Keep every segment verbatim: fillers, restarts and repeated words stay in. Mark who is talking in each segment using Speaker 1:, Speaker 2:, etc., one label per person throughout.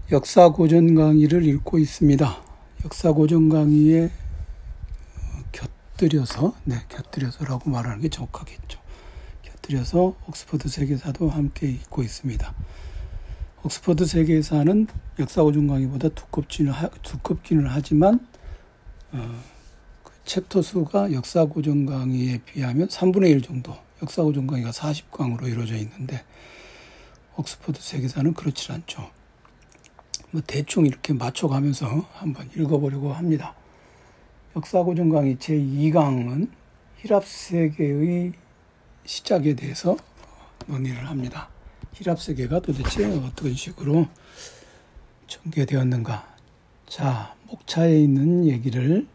Speaker 1: 역사 고전 강의를 읽고 있습니다. 역사 고전 강의에 곁들여서, 네, 곁들여서라고 말하는 게 정확하겠죠. 곁들여서 옥스퍼드 세계사도 함께 읽고 있습니다. 옥스퍼드 세계사는 역사 고전 강의보다 두껍지는, 두껍기는 하지만, 어, 그 챕터 수가 역사 고전 강의에 비하면 삼분의 일 정도, 역사 고전 강의가 사십 강으로 이루어져 있는데, 옥스퍼드 세계사는 그렇지 않죠. 뭐 대충 이렇게 맞춰가면서 한번 읽어보려고 합니다. 역사고전 강의 제이 강은 히랍세계의 시작에 대해서 논의를 합니다. 히랍세계가 도대체 어떤 식으로 전개되었는가. 자, 목차에 있는 얘기를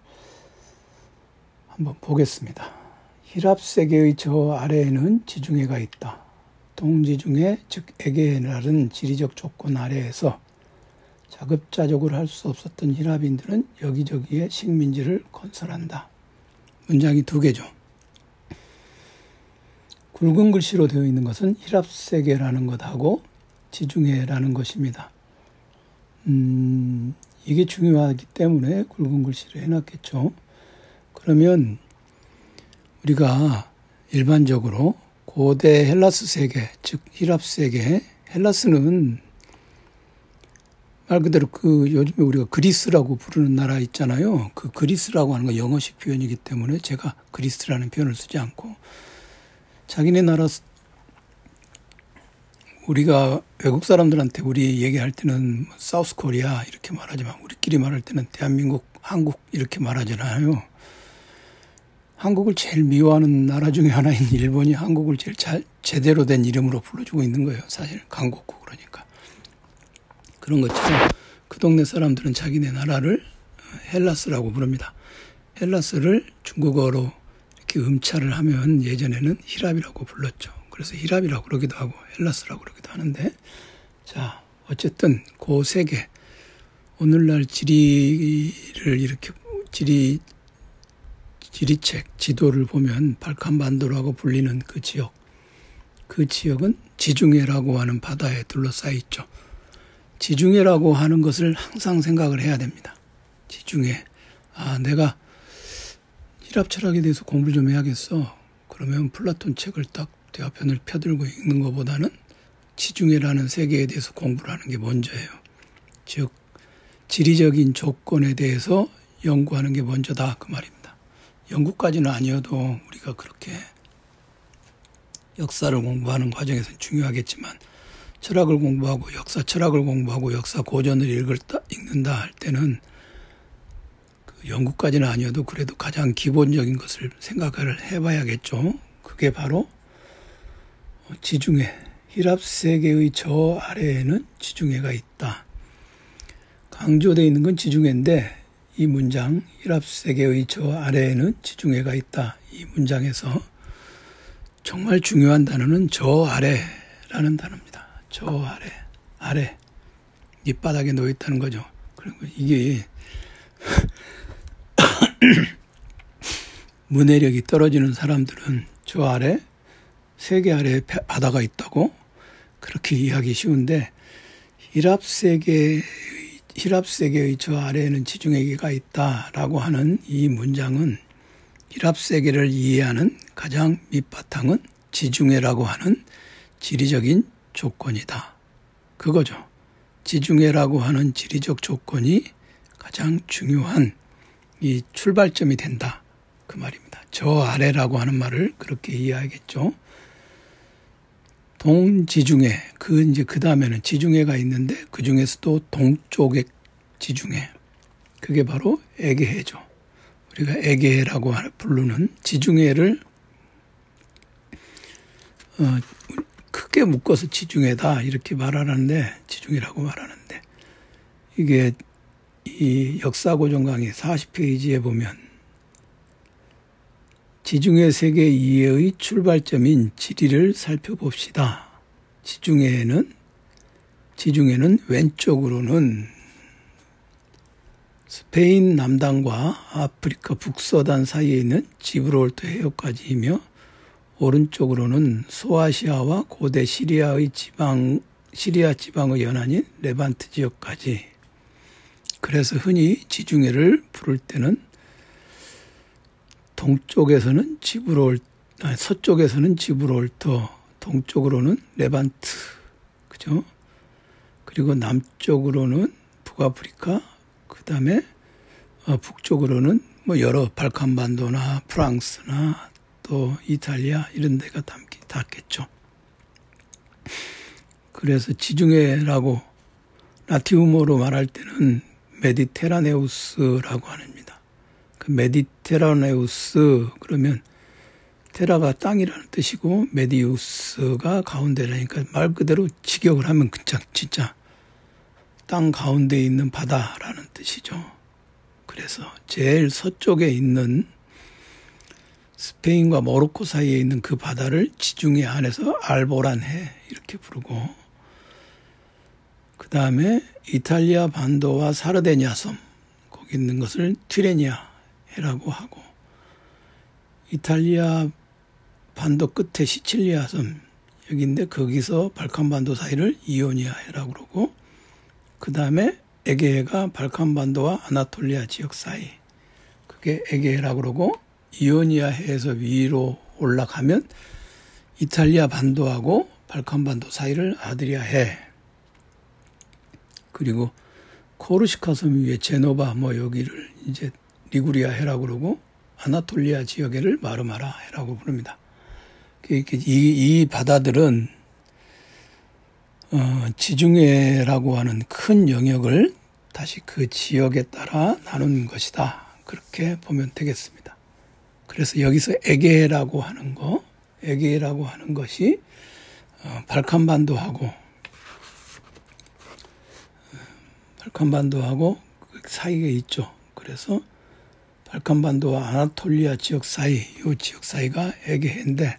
Speaker 1: 한번 보겠습니다. 히랍세계의 저 아래에는 지중해가 있다. 동지중해, 즉 에게해라는 지리적 조건 아래에서 자급자족을 할 수 없었던 히랍인들은 여기저기에 식민지를 건설한다. 문장이 두 개죠. 굵은 글씨로 되어 있는 것은 히랍세계라는 것하고 지중해라는 것입니다. 음, 이게 중요하기 때문에 굵은 글씨로 해놨겠죠. 그러면 우리가 일반적으로 고대 헬라스 세계, 즉 히랍세계, 헬라스는 말 그대로 그 요즘에 우리가 그리스라고 부르는 나라 있잖아요. 그 그리스라고 하는 건 영어식 표현이기 때문에 제가 그리스라는 표현을 쓰지 않고 자기네 나라, 우리가 외국 사람들한테 우리 얘기할 때는 사우스 코리아 이렇게 말하지만 우리끼리 말할 때는 대한민국, 한국 이렇게 말하잖아요. 한국을 제일 미워하는 나라 중에 하나인 일본이 한국을 제일 잘, 제대로 된 이름으로 불러주고 있는 거예요. 사실 강국구 그러니까. 그런 것처럼 그 동네 사람들은 자기네 나라를 헬라스라고 부릅니다. 헬라스를 중국어로 이렇게 음차를 하면 예전에는 히랍이라고 불렀죠. 그래서 히랍이라고 그러기도 하고 헬라스라고 그러기도 하는데, 자, 어쨌든 그 세계, 오늘날 지리를 이렇게 지리 지리책 지도를 보면 발칸반도라고 불리는 그 지역, 그 지역은 지중해라고 하는 바다에 둘러싸여 있죠. 지중해라고 하는 것을 항상 생각을 해야 됩니다. 지중해. 아, 내가 히랍 철학에 대해서 공부를 좀 해야겠어. 그러면 플라톤 책을 딱 대화편을 펴들고 읽는 것보다는 지중해라는 세계에 대해서 공부를 하는 게 먼저예요. 즉, 지리적인 조건에 대해서 연구하는 게 먼저다. 그 말입니다. 연구까지는 아니어도 우리가 그렇게 역사를 공부하는 과정에서는 중요하겠지만 철학을 공부하고 역사 철학을 공부하고 역사 고전을 읽을다, 읽는다 할 때는 그 연구까지는 아니어도 그래도 가장 기본적인 것을 생각을 해봐야겠죠. 그게 바로 지중해, 히랍세계의 저 아래에는 지중해가 있다. 강조되어 있는 건 지중해인데 이 문장, 히랍세계의 저 아래에는 지중해가 있다. 이 문장에서 정말 중요한 단어는 저 아래라는 단어입니다. 저 아래, 아래, 밑바닥에 놓여있다는 거죠. 그리고 이게 문해력이 떨어지는 사람들은 저 아래, 세계 아래에 바다가 있다고 그렇게 이해하기 쉬운데, 히랍세계, 히랍세계의 저 아래에는 지중해가 있다라고 하는 이 문장은 히랍세계를 이해하는 가장 밑바탕은 지중해라고 하는 지리적인 조건이다. 그거죠. 지중해라고 하는 지리적 조건이 가장 중요한 이 출발점이 된다. 그 말입니다. 저 아래라고 하는 말을 그렇게 이해하겠죠. 동지중해, 그 이제 그 다음에는 지중해가 있는데 그 중에서도 동쪽의 지중해, 그게 바로 에게해죠. 우리가 에게해라고 부르는 지중해를 어, 크게 묶어서 지중해다 이렇게 말하는데, 지중해라고 말하는데, 이게 이 역사고전 강의 사십 페이지에 보면 지중해 세계 이해의 출발점인 지리를 살펴봅시다. 지중해는 지중해는 왼쪽으로는 스페인 남단과 아프리카 북서단 사이에 있는 지브롤터 해협까지이며 오른쪽으로는 소아시아와 고대 시리아의 지방 시리아 지방의 연안인 레반트 지역까지. 그래서 흔히 지중해를 부를 때는 동쪽에서는 지브롤, 아니, 서쪽에서는 지브롤터, 동쪽으로는 레반트, 그죠? 그리고 남쪽으로는 북아프리카, 그 다음에 어, 북쪽으로는 뭐 여러 발칸반도나 프랑스나 또 이탈리아 이런 데가 닿기, 닿겠죠. 그래서 지중해라고 라틴어로 말할 때는 메디테라네우스라고 합니다. 그 메디테라네우스 그러면 테라가 땅이라는 뜻이고 메디우스가 가운데라니까 말 그대로 직역을 하면 진짜, 진짜 땅 가운데에 있는 바다라는 뜻이죠. 그래서 제일 서쪽에 있는 스페인과 모로코 사이에 있는 그 바다를 지중해 안에서 알보란해 이렇게 부르고, 그 다음에 이탈리아 반도와 사르데냐 섬 거기 있는 것을 티레니아해라고 하고, 이탈리아 반도 끝에 시칠리아 섬 여기인데 거기서 발칸반도 사이를 이오니아해라고 그러고, 그 다음에 에게해가 발칸반도와 아나톨리아 지역 사이 그게 에게해라고 그러고, 이오니아해에서 위로 올라가면 이탈리아 반도하고 발칸반도 사이를 아드리아해, 그리고 코르시카 섬 위에 제노바 뭐 여기를 이제 리구리아해라고 그러고, 아나톨리아 지역에를 마르마라해라고 부릅니다. 이, 이 바다들은 어, 지중해라고 하는 큰 영역을 다시 그 지역에 따라 나눈 것이다. 그렇게 보면 되겠습니다. 그래서 여기서 에게해라고 하는 거, 에게해라고 하는 것이 어, 발칸반도하고 발칸반도하고 그 사이에 있죠. 그래서 발칸반도와 아나톨리아 지역 사이, 이 지역 사이가 에게해인데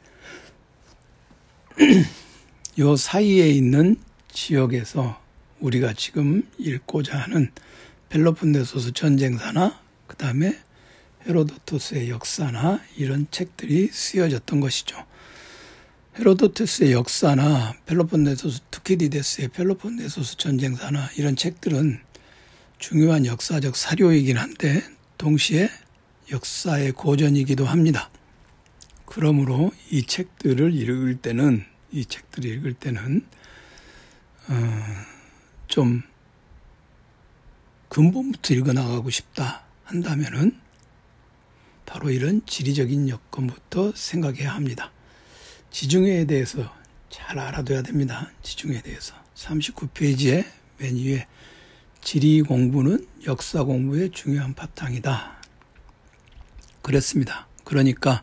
Speaker 1: 이 사이에 있는 지역에서 우리가 지금 읽고자 하는 펠로폰네소스 전쟁사나 그 다음에 헤로도토스의 역사나 이런 책들이 쓰여졌던 것이죠. 헤로도토스의 역사나 펠로폰네소스 투키디데스의 펠로폰네소스 전쟁사나 이런 책들은 중요한 역사적 사료이긴 한데 동시에 역사의 고전이기도 합니다. 그러므로 이 책들을 읽을 때는 이 책들을 읽을 때는 어, 좀 근본부터 읽어나가고 싶다 한다면은 바로 이런 지리적인 여건부터 생각해야 합니다. 지중해에 대해서 잘 알아둬야 됩니다. 지중해에 대해서 삼십구 페이지에 맨 위에 지리 공부는 역사 공부의 중요한 바탕이다. 그랬습니다. 그러니까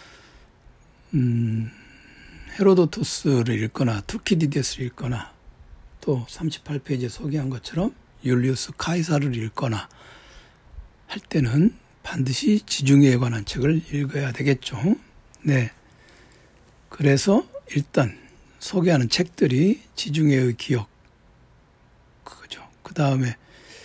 Speaker 1: 음, 헤로도토스를 읽거나 투키디데스를 읽거나 또 삼십팔 페이지에 소개한 것처럼 율리우스 카이사르를 읽거나 할 때는 반드시 지중해에 관한 책을 읽어야 되겠죠. 네. 그래서 일단 소개하는 책들이 지중해의 기억, 그거죠. 그 다음에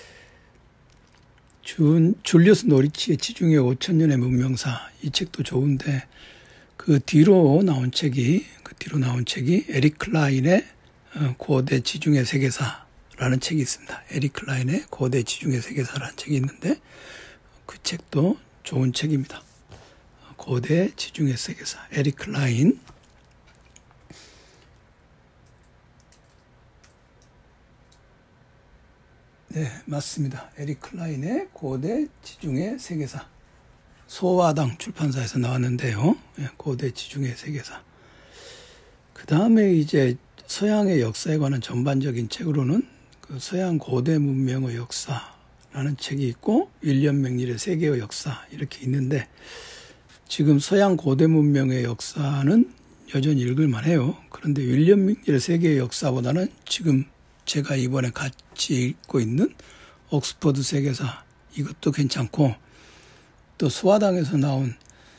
Speaker 1: 줄리우스 노리치의 지중해 오천 년의 문명사, 이 책도 좋은데 그 뒤로 나온 책이 그 뒤로 나온 책이 에릭 클라인의 고대 지중해 세계사라는 책이 있습니다. 에릭 클라인의 고대 지중해 세계사라는 책이 있는데 그 책도 좋은 책입니다. 고대 지중해 세계사 에릭 클라인. 네, 맞습니다. 에릭 클라인의 고대 지중해 세계사. 소화당 출판사에서 나왔는데요. 고대 지중해 세계사. 그 다음에 이제 서양의 역사에 관한 전반적인 책으로는 그 서양 고대 문명의 역사라는 책이 있고 윌리엄 맥닐의 세계의 역사 이렇게 있는데, 지금 서양 고대 문명의 역사는 여전히 읽을만 해요. 그런데 윌리엄 맥닐의 세계의 역사보다는 지금 제가 이번에 같이 읽고 있는 옥스퍼드 세계사 이것도 괜찮고, 또 소화당에서 나온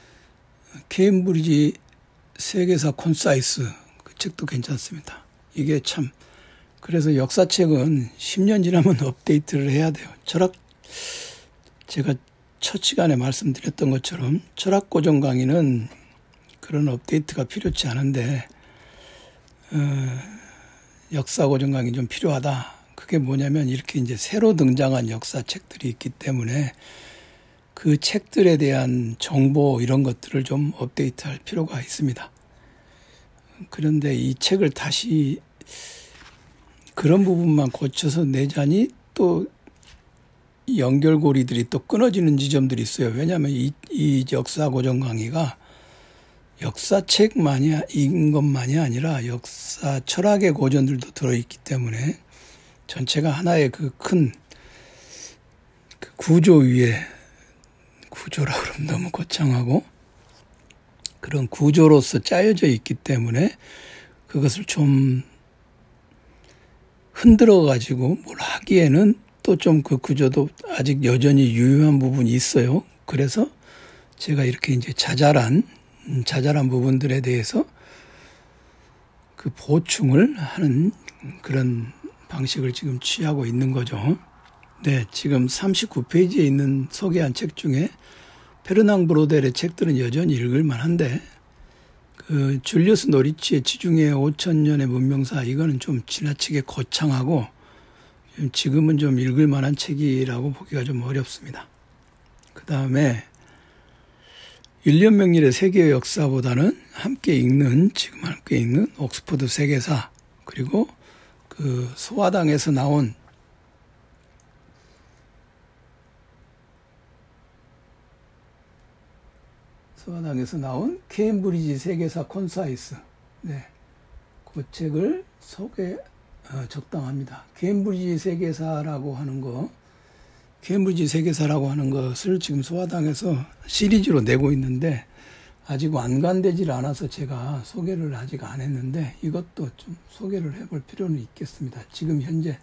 Speaker 1: 케임브리지 세계사 콘사이스 그 책도 괜찮습니다. 이게 참, 그래서 역사책은 십 년 지나면 업데이트를 해야 돼요. 철학, 제가 첫 시간에 말씀드렸던 것처럼 철학 고전 강의는 그런 업데이트가 필요치 않은데 어, 역사 고전 강의 좀 필요하다. 그게 뭐냐면 이렇게 이제 새로 등장한 역사책들이 있기 때문에 그 책들에 대한 정보 이런 것들을 좀 업데이트할 필요가 있습니다. 그런데 이 책을 다시 그런 부분만 고쳐서 내자니 또 연결고리들이 또 끊어지는 지점들이 있어요. 왜냐하면 이, 이 역사 고전 강의가 역사책만인 것만이 아니라 역사 철학의 고전들도 들어있기 때문에 전체가 하나의 그 큰 그 구조 위에, 구조라 그러면 너무 거창하고 그런 구조로서 짜여져 있기 때문에 그것을 좀 흔들어 가지고 뭘 하기에는 또 좀 그 구조도 아직 여전히 유효한 부분이 있어요. 그래서 제가 이렇게 이제 자잘한 자잘한 부분들에 대해서 그 보충을 하는 그런 방식을 지금 취하고 있는 거죠. 네, 지금 삼십구 페이지에 있는 소개한 책 중에 페르낭 브로델의 책들은 여전히 읽을만 한데 그 줄리우스 노리치의 지중해 오천 년의 문명사 이거는 좀 지나치게 거창하고 지금은 좀 읽을 만한 책이라고 보기가 좀 어렵습니다. 그 다음에 윌리엄 맥닐의 세계의 역사보다는 함께 읽는, 지금 함께 읽는 옥스퍼드 세계사, 그리고 그 소화당에서 나온 소화당에서 나온 케임브리지 세계사 콘사이스, 네, 그 책을 소개 어, 적당합니다. 케임브리지 세계사라고 하는 거, 케임브리지 세계사라고 하는 것을 지금 소화당에서 시리즈로 내고 있는데 아직 완간되질 않아서 제가 소개를 아직 안 했는데 이것도 좀 소개를 해볼 필요는 있겠습니다. 지금 현재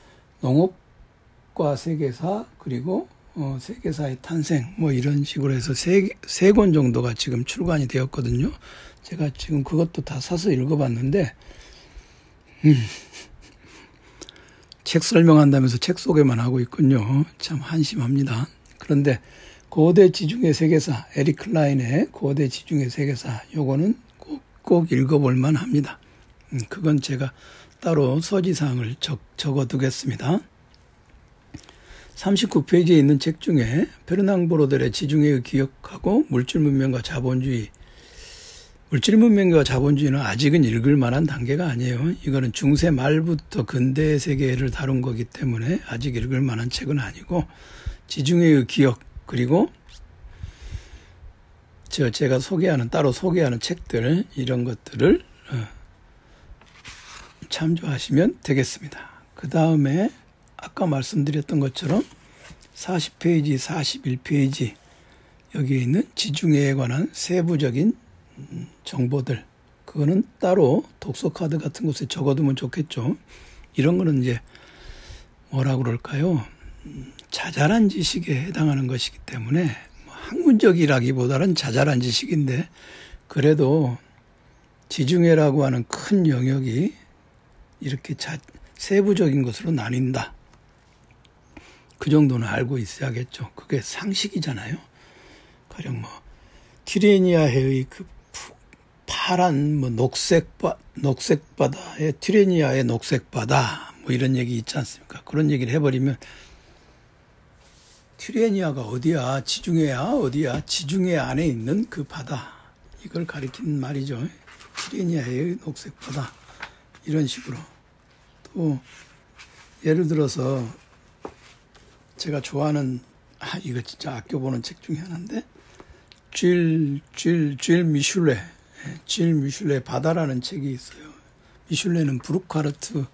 Speaker 1: 농업과 세계사 그리고 어, 세계사의 탄생 뭐 이런 식으로 해서 세, 세 권 정도가 지금 출간이 되었거든요. 제가 지금 그것도 다 사서 읽어봤는데 음, 책 설명한다면서 책 소개만 하고 있군요. 참 한심합니다. 그런데 고대 지중해 세계사, 에릭 클라인의 고대 지중해 세계사, 요거는 꼭, 꼭 읽어볼 만합니다. 음, 그건 제가 따로 서지사항을 적, 적어두겠습니다. 삼십구 페이지에 있는 책 중에 페르낭 브로델의 지중해의 기억하고 물질문명과 자본주의, 물질문명과 자본주의는 아직은 읽을 만한 단계가 아니에요. 이거는 중세 말부터 근대 세계를 다룬 거기 때문에 아직 읽을 만한 책은 아니고 지중해의 기억 그리고 저 제가 소개하는 따로 소개하는 책들 이런 것들을 참조하시면 되겠습니다. 그 다음에 아까 말씀드렸던 것처럼 사십 페이지, 사십일 페이지 여기에 있는 지중해에 관한 세부적인 정보들 그거는 따로 독서 카드 같은 곳에 적어두면 좋겠죠. 이런 거는 이제 뭐라 그럴까요? 자잘한 지식에 해당하는 것이기 때문에 뭐 학문적이라기보다는 자잘한 지식인데 그래도 지중해라고 하는 큰 영역이 이렇게 자, 세부적인 것으로 나뉜다. 그 정도는 알고 있어야겠죠. 그게 상식이잖아요. 가령 뭐 티레니아해의 그 파란 뭐 녹색 바 녹색 바다의 티레니아의 녹색 바다 뭐 이런 얘기 있지 않습니까? 그런 얘기를 해버리면 티레니아가 어디야? 지중해야? 어디야? 지중해 안에 있는 그 바다 이걸 가리키는 말이죠. 티레니아의 녹색 바다 이런 식으로 또 예를 들어서 제가 좋아하는 아 이거 진짜 아껴보는 책 중에 하나인데 쥘, 쥘, 쥘 미슐레 쥘 미슐레 바다라는 책이 있어요. 미슐레는 브루카르트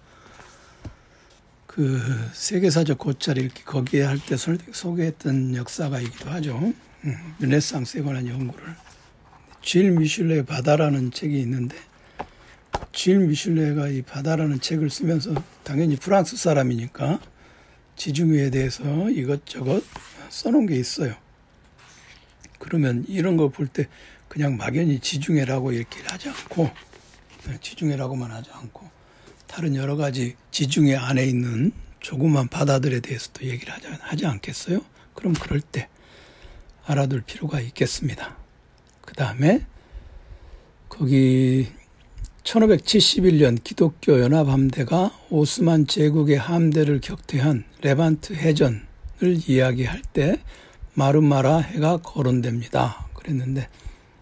Speaker 1: 그 세계사적 고찰 읽기 거기에 할 때 소개했던 역사가이기도 하죠. 르네상스에 관한 연구를. 쥘 미슐레의 바다라는 책이 있는데 쥘 미슐레가 이 바다라는 책을 쓰면서 당연히 프랑스 사람이니까 지중해에 대해서 이것저것 써놓은 게 있어요. 그러면 이런 거 볼 때 그냥 막연히 지중해라고 이렇게 하지 않고 지중해라고만 하지 않고 다른 여러 가지 지중해 안에 있는 조그만 바다들에 대해서도 얘기를 하지, 하지 않겠어요? 그럼 그럴 때 알아둘 필요가 있겠습니다. 그 다음에 거기 천오백칠십일 년 기독교 연합함대가 오스만 제국의 함대를 격퇴한 레반트 해전을 이야기할 때 마르마라 해가 거론됩니다. 그랬는데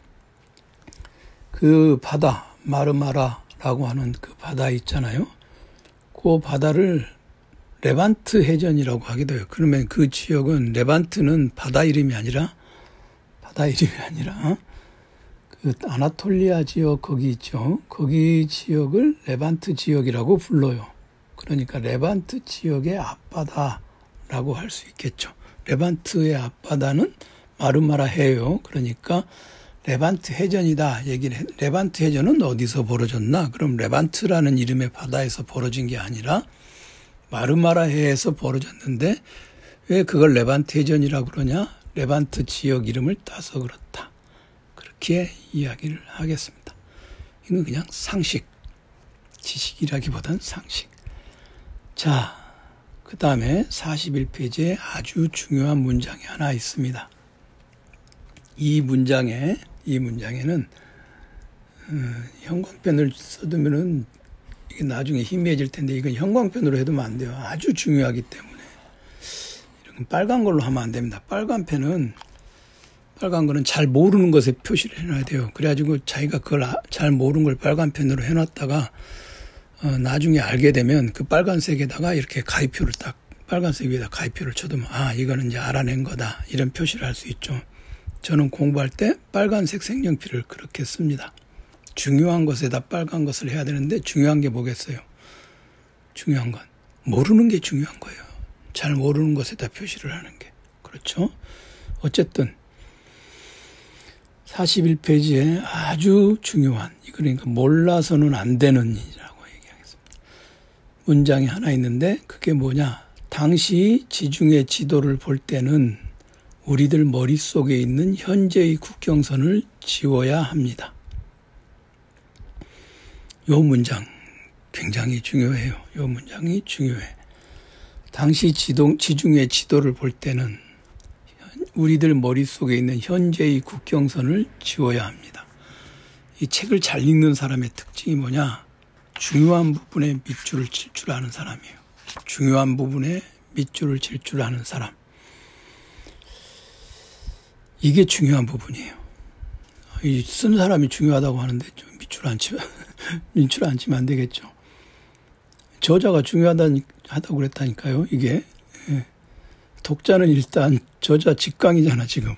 Speaker 1: 그 바다, 마르마라라고 하는 그 바다 있잖아요. 그 바다를 레반트 해전이라고 하기도 해요. 그러면 그 지역은, 레반트는 바다 이름이 아니라 바다 이름이 아니라 그 아나톨리아 지역 거기 있죠. 거기 지역을 레반트 지역이라고 불러요. 그러니까 레반트 지역의 앞바다라고 할 수 있겠죠. 레반트의 앞바다는 마르마라 해요. 그러니까 레반트 해전이다 얘기를 해. 레반트 해전은 어디서 벌어졌나? 그럼 레반트라는 이름의 바다에서 벌어진 게 아니라 마르마라 해에서 벌어졌는데 왜 그걸 레반트 해전이라고 그러냐? 레반트 지역 이름을 따서 그렇다. 그렇게 이야기를 하겠습니다. 이건 그냥 상식, 지식이라기보단 상식. 자, 그 다음에 사십일 페이지에 아주 중요한 문장이 하나 있습니다. 이 문장에, 이 문장에는 어, 형광펜을 써두면은 이게 나중에 희미해질 텐데 이건 형광펜으로 해두면 안 돼요. 아주 중요하기 때문에. 이런 빨간 걸로 하면 안 됩니다. 빨간 펜은, 빨간 거는 잘 모르는 것에 표시를 해놔야 돼요. 그래가지고 자기가 그걸 잘 모르는 걸 빨간 펜으로 해놨다가 어, 나중에 알게 되면 그 빨간색에다가 이렇게 가위표를 딱, 빨간색 위에다 가위표를 쳐두면 아, 이거는 이제 알아낸 거다. 이런 표시를 할 수 있죠. 저는 공부할 때 빨간색 색연필을 그렇게 씁니다. 중요한 것에다 빨간 것을 해야 되는데 중요한 게 뭐겠어요? 중요한 건 모르는 게 중요한 거예요. 잘 모르는 것에다 표시를 하는 게. 그렇죠? 어쨌든 사십일 페이지에 아주 중요한, 그러니까 몰라서는 안 되는 일이라고 얘기하겠습니다. 문장이 하나 있는데 그게 뭐냐? 당시 지중해 지도를 볼 때는 우리들 머릿속에 있는 현재의 국경선을 지워야 합니다. 요 문장 굉장히 중요해요. 요 문장이 중요해. 당시 지동, 지중해 지도를 볼 때는 우리들 머릿속에 있는 현재의 국경선을 지워야 합니다. 이 책을 잘 읽는 사람의 특징이 뭐냐? 중요한 부분에 밑줄을 칠 줄 아는 사람이에요. 중요한 부분에 밑줄을 칠 줄 아는 사람. 이게 중요한 부분이에요. 이 쓴 사람이 중요하다고 하는데 좀 밑줄 안 치면, 밑줄 안 치면 안 되겠죠. 저자가 중요하다고 그랬다니까요. 이게. 독자는 일단 저자 직강이잖아, 지금.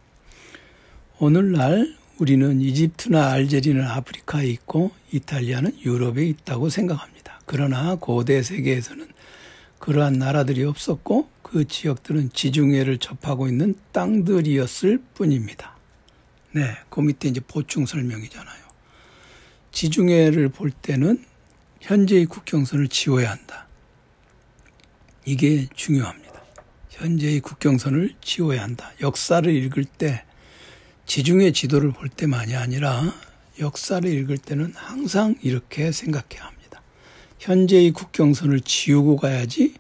Speaker 1: 오늘날 우리는 이집트나 알제리는 아프리카에 있고 이탈리아는 유럽에 있다고 생각합니다. 그러나 고대 세계에서는 그러한 나라들이 없었고 그 지역들은 지중해를 접하고 있는 땅들이었을 뿐입니다. 네, 그 밑에 이제 보충 설명이잖아요. 지중해를 볼 때는 현재의 국경선을 지워야 한다. 이게 중요합니다. 현재의 국경선을 지워야 한다. 역사를 읽을 때 지중해 지도를 볼 때만이 아니라 역사를 읽을 때는 항상 이렇게 생각해야 합니다. 현재의 국경선을 지우고 가야지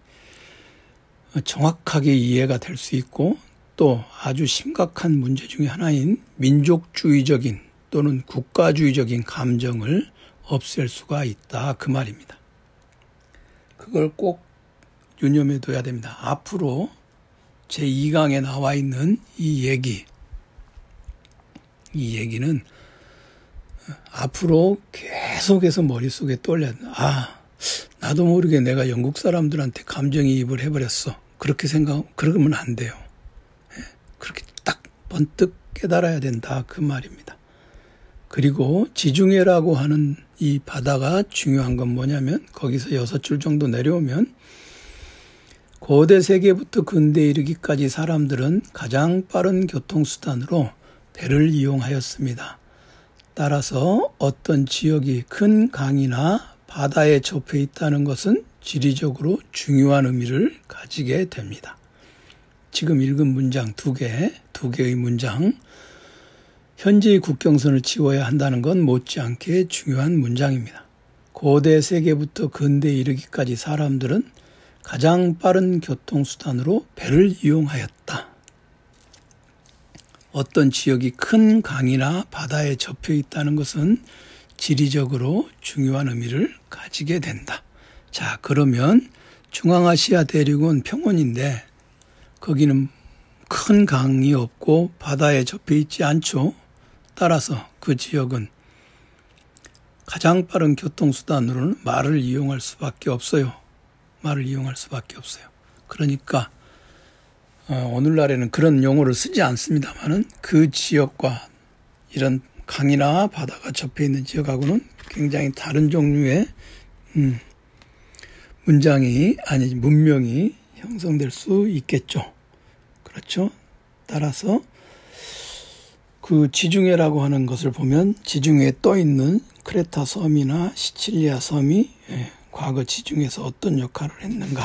Speaker 1: 정확하게 이해가 될 수 있고 또 아주 심각한 문제 중에 하나인 민족주의적인 또는 국가주의적인 감정을 없앨 수가 있다. 그 말입니다. 그걸 꼭 유념해 둬야 됩니다. 앞으로 제이 강에 나와 있는 이 얘기, 이 얘기는 앞으로 계속해서 머릿속에 떠올려야 된다. 아, 나도 모르게 내가 영국 사람들한테 감정이입을 해버렸어. 그렇게 생각, 그러면 안 돼요. 그렇게 딱 번뜩 깨달아야 된다. 그 말입니다. 그리고 지중해라고 하는 이 바다가 중요한 건 뭐냐면 거기서 여섯 줄 정도 내려오면 고대 세계부터 근대에 이르기까지 사람들은 가장 빠른 교통수단으로 배를 이용하였습니다. 따라서 어떤 지역이 큰 강이나 바다에 접해 있다는 것은 지리적으로 중요한 의미를 가지게 됩니다. 지금 읽은 문장 두 개, 두 개의 문장, 현재의 국경선을 지워야 한다는 건 못지않게 중요한 문장입니다. 고대 세계부터 근대에 이르기까지 사람들은 가장 빠른 교통수단으로 배를 이용하였다. 어떤 지역이 큰 강이나 바다에 접해 있다는 것은 지리적으로 중요한 의미를 가지게 된다. 자, 그러면 중앙아시아 대륙은 평원인데 거기는 큰 강이 없고 바다에 접해 있지 않죠. 따라서 그 지역은 가장 빠른 교통수단으로는 말을 이용할 수밖에 없어요. 말을 이용할 수밖에 없어요. 그러니까 어, 오늘날에는 그런 용어를 쓰지 않습니다만은 그 지역과 이런 강이나 바다가 접해 있는 지역하고는 굉장히 다른 종류의 음, 문장이 아니 문명이 형성될 수 있겠죠. 그렇죠. 따라서 그 지중해라고 하는 것을 보면 지중해에 떠 있는 크레타 섬이나 시칠리아 섬이 과거 지중해에서 어떤 역할을 했는가.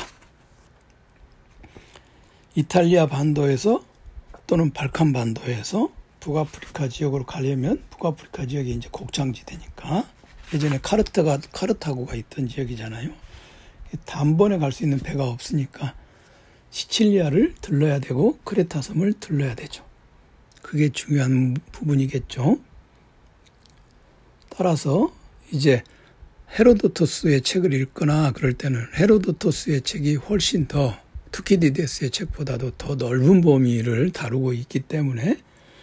Speaker 1: 이탈리아 반도에서 또는 발칸 반도에서 북아프리카 지역으로 가려면 북아프리카 지역이 이제 곡창지대니까 예전에 카르타가 카르타고가 있던 지역이잖아요. 단번에 갈 수 있는 배가 없으니까 시칠리아를 들러야 되고 크레타 섬을 들러야 되죠. 그게 중요한 부분이겠죠. 따라서 이제 헤로도토스의 책을 읽거나 그럴 때는 헤로도토스의 책이 훨씬 더 투키디데스의 책보다도 더 넓은 범위를 다루고 있기 때문에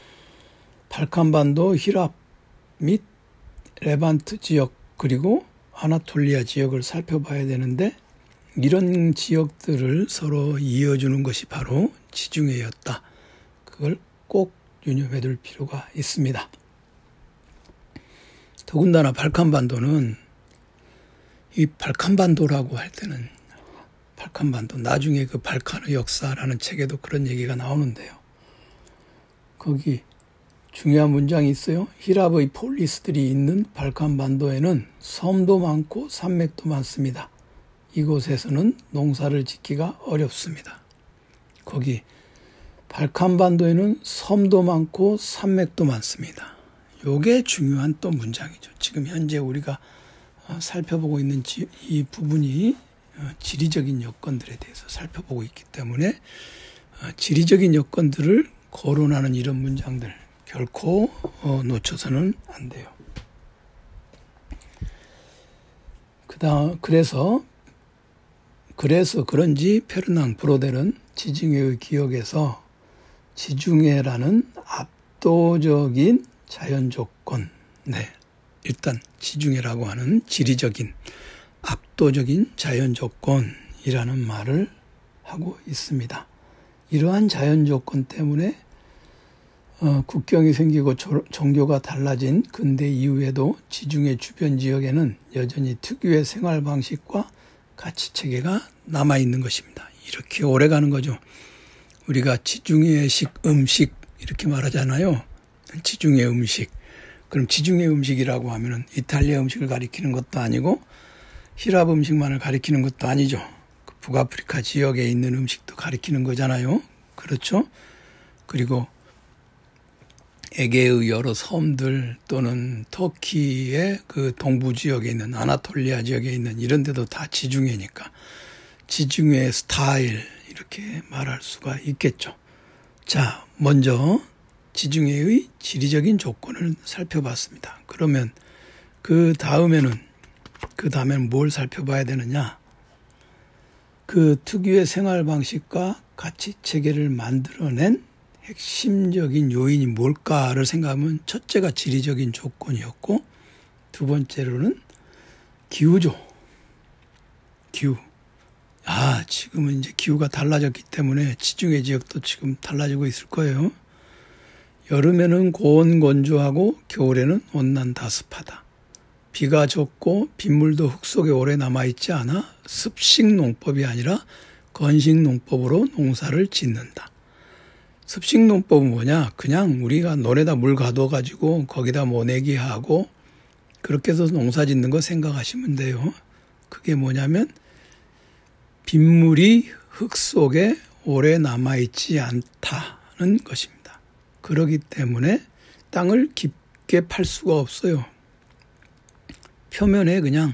Speaker 1: 발칸반도, 히랍 및 레반트 지역 그리고 아나톨리아 지역을 살펴봐야 되는데 이런 지역들을 서로 이어주는 것이 바로 지중해였다. 그걸 꼭 유념해 둘 필요가 있습니다. 더군다나 발칸반도는 이 발칸반도라고 할 때는 발칸반도 나중에 그 발칸의 역사라는 책에도 그런 얘기가 나오는데요. 거기 중요한 문장이 있어요. 히랍의 폴리스들이 있는 발칸반도에는 섬도 많고 산맥도 많습니다. 이곳에서는 농사를 짓기가 어렵습니다. 거기 발칸반도에는 섬도 많고 산맥도 많습니다. 이게 중요한 또 문장이죠. 지금 현재 우리가 살펴보고 있는 이 부분이 지리적인 여건들에 대해서 살펴보고 있기 때문에 지리적인 여건들을 거론하는 이런 문장들 결코 놓쳐서는 안 돼요. 그다음 그래서 그래서 그런지 페르낭 브로델은 지중해의 기억에서 지중해라는 압도적인 자연 조건, 네, 일단 지중해라고 하는 지리적인 압도적인 자연 조건이라는 말을 하고 있습니다. 이러한 자연 조건 때문에 어, 국경이 생기고 조, 종교가 달라진 근대 이후에도 지중해 주변 지역에는 여전히 특유의 생활 방식과 가치 체계가 남아 있는 것입니다. 이렇게 오래 가는 거죠. 우리가 지중해식 음식 이렇게 말하잖아요. 지중해 음식. 그럼 지중해 음식이라고 하면은 이탈리아 음식을 가리키는 것도 아니고 히랍 음식만을 가리키는 것도 아니죠. 북아프리카 지역에 있는 음식도 가리키는 거잖아요. 그렇죠? 그리고 에게의 여러 섬들 또는 터키의 그 동부 지역에 있는 아나톨리아 지역에 있는 이런 데도 다 지중해니까 지중해 스타일 이렇게 말할 수가 있겠죠. 자, 먼저 지중해의 지리적인 조건을 살펴봤습니다. 그러면 그 다음에는 그 다음에는 뭘 살펴봐야 되느냐? 그 특유의 생활 방식과 가치 체계를 만들어낸 핵심적인 요인이 뭘까를 생각하면 첫째가 지리적인 조건이었고 두 번째로는 기후죠. 기후. 아, 지금은 이제 기후가 달라졌기 때문에 지중해 지역도 지금 달라지고 있을 거예요. 여름에는 고온 건조하고 겨울에는 온난 다습하다. 비가 적고 빗물도 흙 속에 오래 남아있지 않아 습식 농법이 아니라 건식 농법으로 농사를 짓는다. 습식 농법은 뭐냐? 그냥 우리가 논에다 물 가둬가지고 거기다 모내기 하고 그렇게 해서 농사 짓는 거 생각하시면 돼요. 그게 뭐냐면 빗물이 흙 속에 오래 남아있지 않다는 것입니다. 그렇기 때문에 땅을 깊게 팔 수가 없어요. 표면에 그냥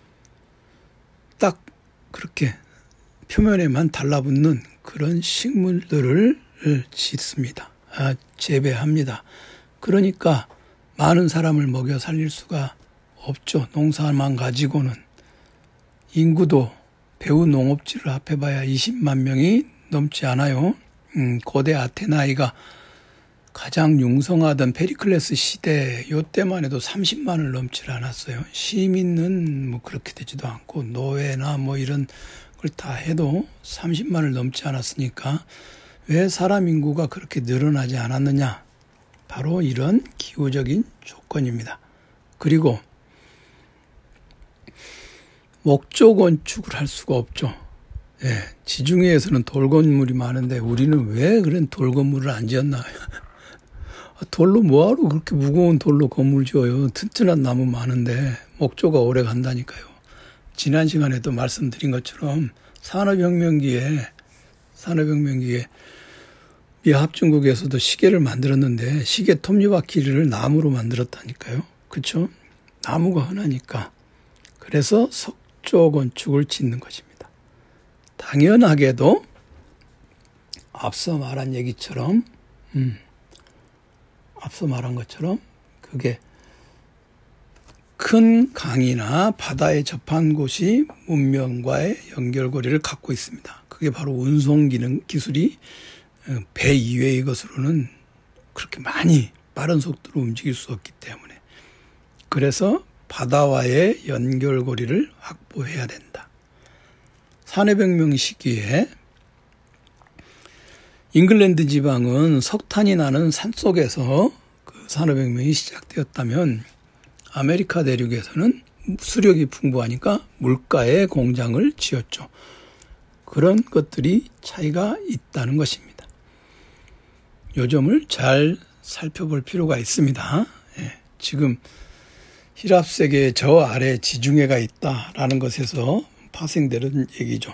Speaker 1: 딱 그렇게 표면에만 달라붙는 그런 식물들을 짓습니다. 아, 재배합니다. 그러니까 많은 사람을 먹여 살릴 수가 없죠. 농사만 가지고는. 인구도 배후 농업지를 합해봐야 이십만 명이 넘지 않아요. 음, 고대 아테나이가 가장 융성하던 페리클레스 시대 요때만 해도 삼십만을 넘지 않았어요. 시민은 뭐 그렇게 되지도 않고 노예나 뭐 이런 걸 다 해도 삼십만을 넘지 않았으니까 왜 사람 인구가 그렇게 늘어나지 않았느냐? 바로 이런 기후적인 조건입니다. 그리고 목조 건축을 할 수가 없죠. 예, 지중해에서는 돌건물이 많은데 우리는 왜 그런 돌건물을 안 지었나? 돌로 뭐하러 그렇게 무거운 돌로 건물 지어요. 튼튼한 나무 많은데 목조가 오래 간다니까요. 지난 시간에도 말씀드린 것처럼 산업혁명기에 산업혁명기에 미합중국에서도 시계를 만들었는데 시계 톱니바퀴를 나무로 만들었다니까요. 그렇죠? 나무가 흔하니까. 그래서 석조 건축을 짓는 것입니다. 당연하게도 앞서 말한 얘기처럼 음, 앞서 말한 것처럼 그게 큰 강이나 바다에 접한 곳이 문명과의 연결고리를 갖고 있습니다. 그게 바로 운송 기능 기술이 배 이외의 것으로는 그렇게 많이 빠른 속도로 움직일 수 없기 때문에 그래서 바다와의 연결고리를 확보해야 된다. 산업혁명 시기에 잉글랜드 지방은 석탄이 나는 산속에서 그 산업혁명이 시작되었다면 아메리카 대륙에서는 수력이 풍부하니까 물가에 공장을 지었죠. 그런 것들이 차이가 있다는 것입니다. 요 점을 잘 살펴볼 필요가 있습니다. 예, 지금 히랍세계의 저 아래 지중해가 있다라는 것에서 파생되는 얘기죠.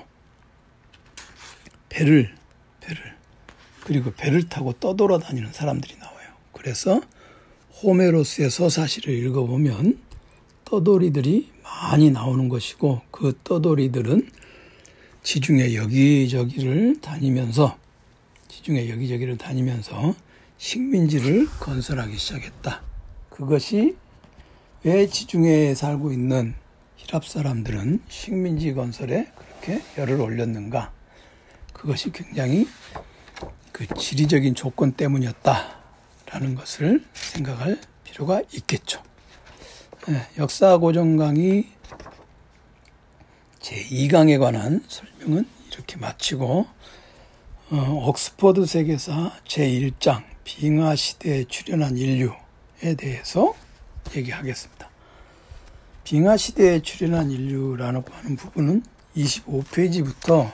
Speaker 1: 배를, 배를, 그리고 배를 타고 떠돌아다니는 사람들이 나와요. 그래서 호메로스의 서사시를 읽어보면 떠돌이들이 많이 나오는 것이고 그 떠돌이들은 지중해 여기저기를 다니면서 지중해 여기저기를 다니면서 식민지를 건설하기 시작했다. 그것이 왜 지중해에 살고 있는 히랍 사람들은 식민지 건설에 그렇게 열을 올렸는가? 그것이 굉장히 그 지리적인 조건 때문이었다라는 것을 생각할 필요가 있겠죠. 네, 역사 고정 강의 제이 강에 관한 설명은 이렇게 마치고 어, 옥스퍼드 세계사 제일 장 빙하 시대에 출현한 인류에 대해서 얘기하겠습니다. 빙하 시대에 출현한 인류라고 하는 부분은 이십오 페이지부터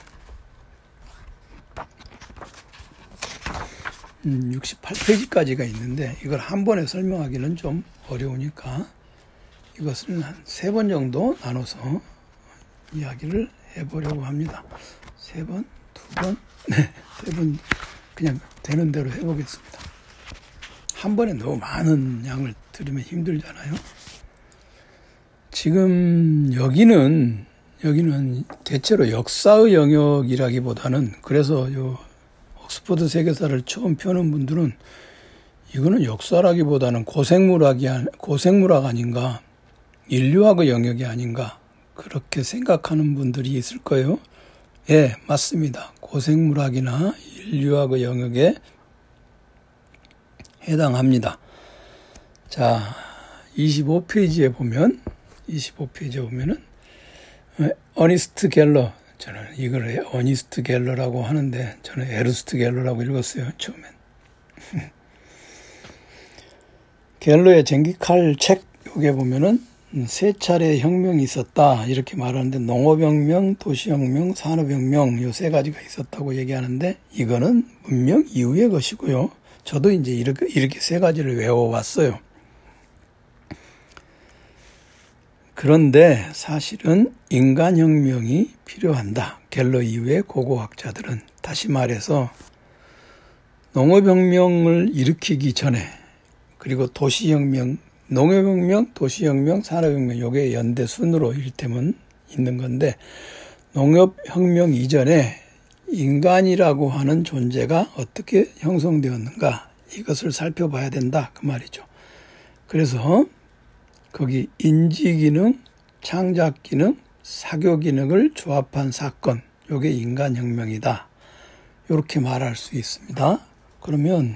Speaker 1: 음, 육십팔 페이지까지가 있는데 이걸 한 번에 설명하기는 좀 어려우니까 이것을 한 세 번 정도 나눠서 이야기를 해보려고 합니다. 세 번, 두 번, 네, 세 번 그냥 되는 대로 해보겠습니다. 한 번에 너무 많은 양을 들으면 힘들잖아요. 지금 여기는 여기는 대체로 역사의 영역이라기보다는 그래서 요 옥스퍼드 세계사를 처음 펴는 분들은 이거는 역사라기보다는 고생물학이 고생물학 아닌가, 인류학의 영역이 아닌가 그렇게 생각하는 분들이 있을 거예요. 예, 맞습니다. 고생물학이나 인류학의 영역에 해당합니다. 자, 이십오 페이지에 보면 이십오 페이지에 보면은 어니스트 갤러, 저는 이걸 어니스트 갤러라고 하는데 저는 에르스트 갤러라고 읽었어요. 처음엔. 갤러의 쟁기칼 책 여기에 보면은 세 차례 혁명이 있었다 이렇게 말하는데 농업혁명, 도시혁명, 산업혁명 요 세 가지가 있었다고 얘기하는데 이거는 문명 이후의 것이고요. 저도 이제 이렇게 이렇게 세 가지를 외워왔어요. 그런데 사실은 인간혁명이 필요한다. 갤러 이후의 고고학자들은 다시 말해서 농업혁명을 일으키기 전에 그리고 도시혁명, 농업혁명, 도시혁명, 산업혁명 요게 연대 순으로 이를테면 있는 건데 농업혁명 이전에 인간이라고 하는 존재가 어떻게 형성되었는가 이것을 살펴봐야 된다 그 말이죠. 그래서 거기 인지기능, 창작기능, 사교기능을 조합한 사건, 요게 인간혁명이다. 이렇게 말할 수 있습니다. 그러면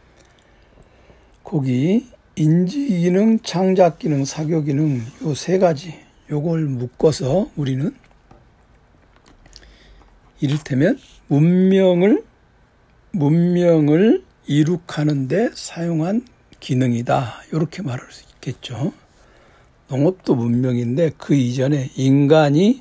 Speaker 1: 거기 인지기능, 창작기능, 사교기능 요 세 가지 요걸 묶어서 우리는 이를테면 문명을 문명을 이룩하는 데 사용한 기능이다. 이렇게 말할 수 있겠죠. 농업도 문명인데 그 이전에 인간이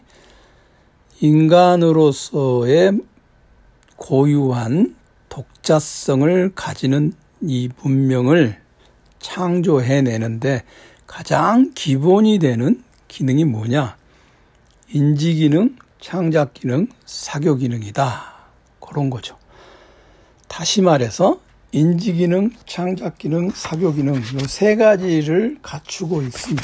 Speaker 1: 인간으로서의 고유한 독자성을 가지는 이 문명을 창조해내는데 가장 기본이 되는 기능이 뭐냐? 인지기능, 창작기능, 사교기능이다. 그런 거죠. 다시 말해서 인지기능, 창작기능, 사교기능 이 세 가지를 갖추고 있으면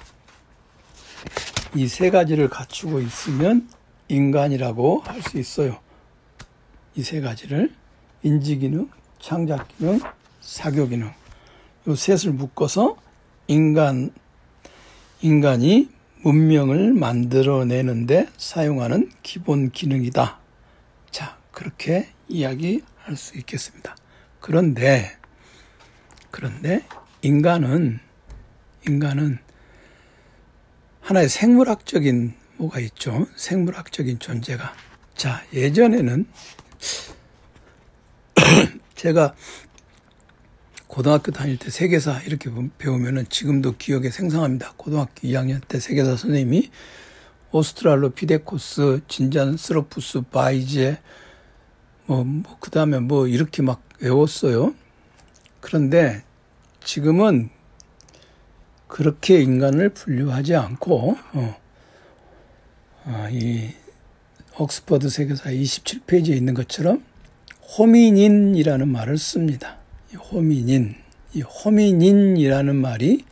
Speaker 1: 이 세 가지를 갖추고 있으면 인간이라고 할 수 있어요. 이 세 가지를 인지기능, 창작기능, 사교기능 이 셋을 묶어서 인간, 인간이 문명을 만들어내는데 사용하는 기본 기능이다. 자, 그렇게 이야기할 수 있겠습니다. 그런데, 그런데 인간은, 인간은 하나의 생물학적인 뭐가 있죠? 생물학적인 존재가. 자, 예전에는 제가 고등학교 다닐 때 세계사 이렇게 배우면은 지금도 기억에 생생합니다. 고등학교 이 학년 때 세계사 선생님이 오스트랄로피테쿠스, 진잔스로푸스, 바이제, 뭐, 뭐, 그 다음에 뭐 이렇게 막 외웠어요. 그런데 지금은 그렇게 인간을 분류하지 않고, 어, 어, 이 옥스퍼드 세계사 이십칠 페이지에 있는 것처럼 호미닌이라는 말을 씁니다. 이 호미닌, 이 호미닌이라는 말이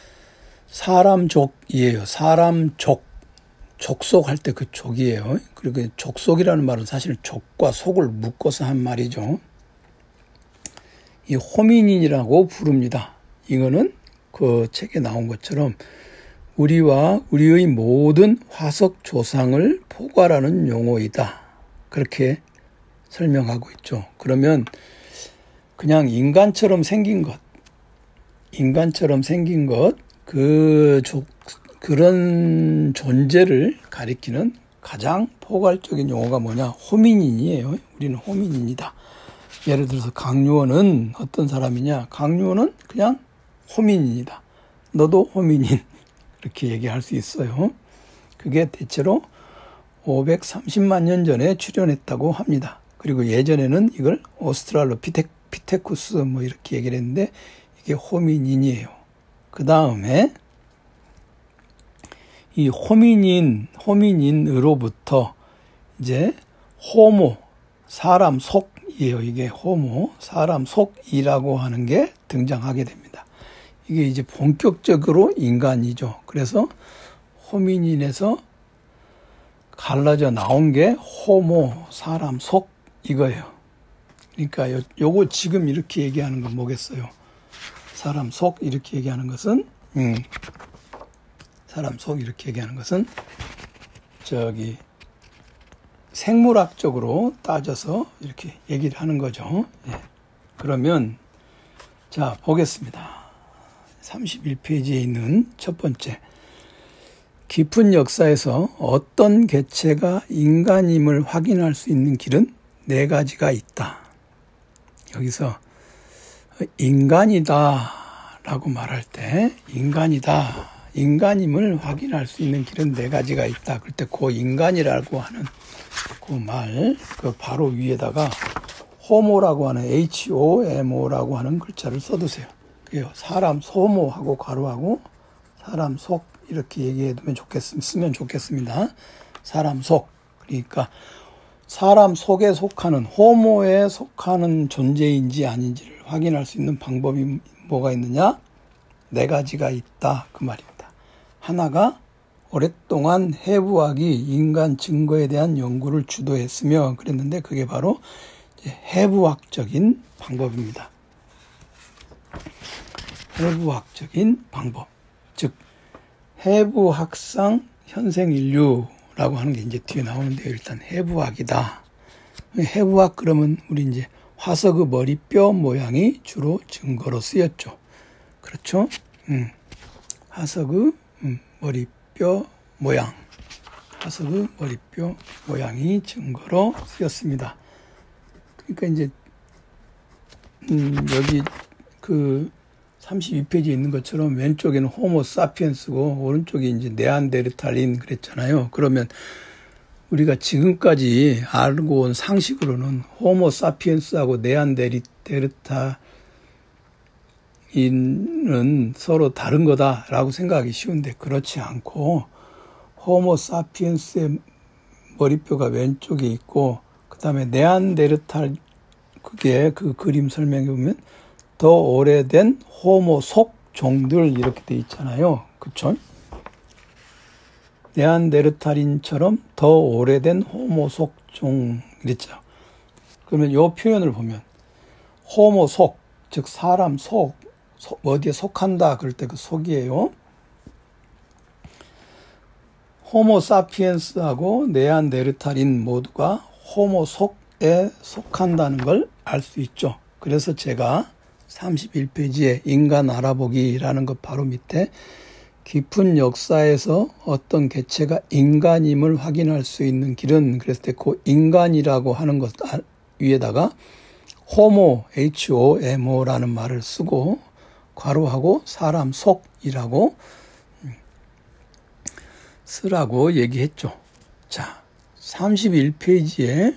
Speaker 1: 사람족이에요. 사람족, 족속할 때 그 족이에요. 그리고 족속이라는 말은 사실 족과 속을 묶어서 한 말이죠. 이 호미닌이라고 부릅니다. 이거는 그 책에 나온 것처럼 우리와 우리의 모든 화석 조상을 포괄하는 용어이다. 그렇게 설명하고 있죠. 그러면 그냥 인간처럼 생긴 것, 인간처럼 생긴 것, 그 조, 그런 존재를 가리키는 가장 포괄적인 용어가 뭐냐? 호미닌이에요. 우리는 호미닌이다. 예를 들어서 강요원은 어떤 사람이냐? 강요원은 그냥 호미닌이다. 너도 호미닌. 이렇게 얘기할 수 있어요. 그게 대체로 오백삼십만 년 전에 출현했다고 합니다. 그리고 예전에는 이걸 오스트랄로피테쿠스 뭐 이렇게 얘기를 했는데 이게 호미닌이에요. 그 다음에 이 호미닌, 호미닌으로부터 이제 호모, 사람 속이에요. 이게 호모, 사람 속이라고 하는 게 등장하게 됩니다. 이게 이제 본격적으로 인간이죠. 그래서 호미닌에서 갈라져 나온 게 호모, 사람 속 이거예요. 그러니까 요, 요거 지금 이렇게 얘기하는 건 뭐겠어요? 사람 속 이렇게 얘기하는 것은 음, 사람 속 이렇게 얘기하는 것은 저기 생물학적으로 따져서 이렇게 얘기를 하는 거죠. 예. 그러면 자 보겠습니다. 삼십일 페이지에 있는 첫 번째, 깊은 역사에서 어떤 개체가 인간임을 확인할 수 있는 길은 네 가지가 있다. 여기서 인간이다 라고 말할 때 인간이다, 인간임을 확인할 수 있는 길은 네 가지가 있다. 그럴 때 그 인간이라고 하는 그 말, 그 바로 위에다가 호모라고 하는 에이치 오 엠 오라고 하는 글자를 써두세요. 사람 소모하고 가로하고 사람 속 이렇게 얘기해두면 좋겠습니다. 쓰면 좋겠습니다. 사람 속. 그러니까 사람 속에 속하는, 호모에 속하는 존재인지 아닌지를 확인할 수 있는 방법이 뭐가 있느냐? 네 가지가 있다. 그 말입니다. 하나가 오랫동안 해부학이 인간 증거에 대한 연구를 주도했으며 그랬는데 그게 바로 해부학적인 방법입니다. 해부학적인 방법. 즉 해부학상 현생인류라고 하는 게 이제 뒤에 나오는데 일단 해부학이다. 해부학 그러면 우리 이제 화석의 머리뼈 모양이 주로 증거로 쓰였죠. 그렇죠? 음, 화석의 음, 머리뼈 모양, 화석의 머리뼈 모양이 증거로 쓰였습니다. 그러니까 이제 음, 여기 그 삼십이 페이지에 있는 것처럼 왼쪽에는 호모 사피엔스고 오른쪽에 이제 네안데르탈인 그랬잖아요. 그러면 우리가 지금까지 알고 온 상식으로는 호모 사피엔스하고 네안데르탈인은 서로 다른 거다라고 생각하기 쉬운데 그렇지 않고 호모 사피엔스의 머리뼈가 왼쪽에 있고 그 다음에 네안데르탈 그게 그 그림 설명해 보면 더 오래된 호모 속 종들 이렇게 돼 있잖아요. 그쵸? 네안데르탈인처럼 더 오래된 호모 속 종 이랬죠. 그러면 이 표현을 보면 호모 속, 즉 사람 속, 속 어디에 속한다 그럴 때 그 속이에요. 호모 사피엔스하고 네안데르탈인 모두가 호모 속에 속한다는 걸 알 수 있죠. 그래서 제가 삼십일 페이지에 인간 알아보기라는 것 바로 밑에 깊은 역사에서 어떤 개체가 인간임을 확인할 수 있는 길은 그랬을 때 그 인간이라고 하는 것 위에다가 호모, 에이치 오 엠 오라는 말을 쓰고 괄호하고 사람 속이라고 쓰라고 얘기했죠. 자, 삼십일 페이지에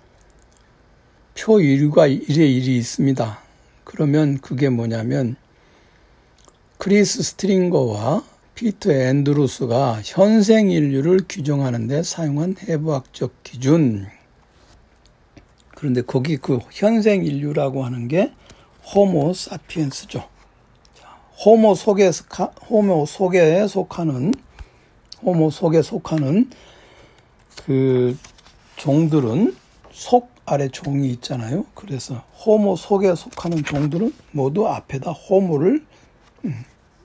Speaker 1: 표 일과 일의 일이 있습니다. 그러면 그게 뭐냐면 크리스 스트링거와 피터 앤드루스가 현생 인류를 규정하는 데 사용한 해부학적 기준. 그런데 거기 그 현생 인류라고 하는 게 호모 사피엔스죠. 호모 속에 호모 속에 속하는 호모 속에 속하는 그 종들은 속 아래 종이 있잖아요. 그래서 호모 속에 속하는 종들은 모두 앞에다 호모를 음,